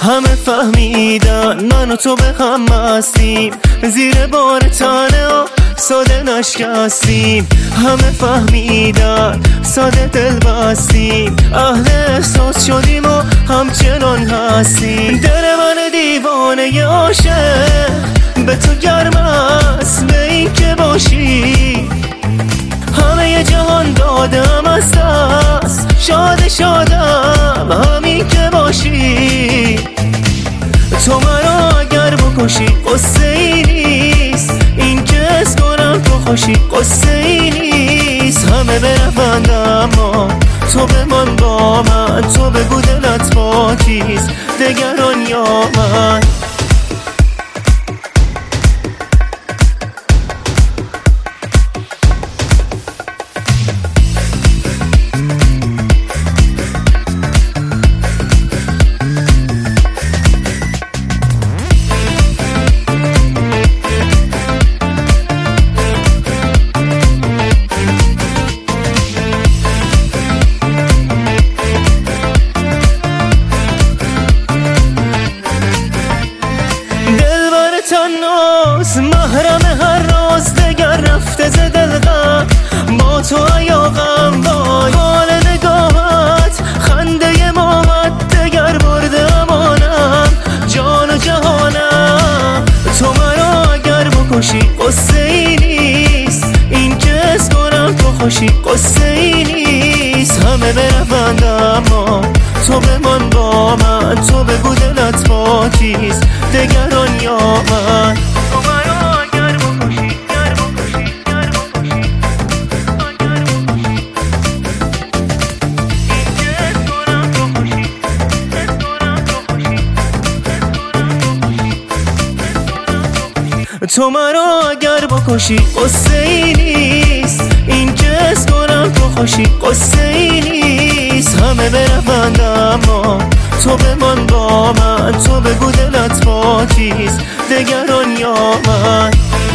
همه فهمیدن من و تو به هم هستیم، زیر بار تنه ها ساده نشکستیم. همه فهمیدن ساده دل بستیم، اهل احساس شدیم و همچنان هستیم. دل من دیوانه عاشق به تو گرم است، به این که باشی همه جهان دادم از دست. شادم همین که باشی. تو مرا اگر بکشی قصه ای نیست، این که حس کنم تو خوشی قصه ای نیست. همه برفند اما تو بمان با من، تو بگو دلت با کیست، دگران یا من. تناس محرم هر راز، دگر رفته ز دل غم با تو ایاغم. وای حال نگاهت خنده ماهت، دگر برده امانم جان و جهانم. تو مرا اگر بکشی قصه ای نیست، این که حس کنم تو خوشی قصه ای نیست. همه برفند اما تو بمان با من، تو بگو دلت با کیست، دگران یا من. تو مرا اگر بکشی تو مرا اگر بکشی قصه ای نیست، این که حس کنم تو خوشی قصه ای نیست. همه برفند اما تو بمان با من، تو بگو دلت با کیست، دگران یا من.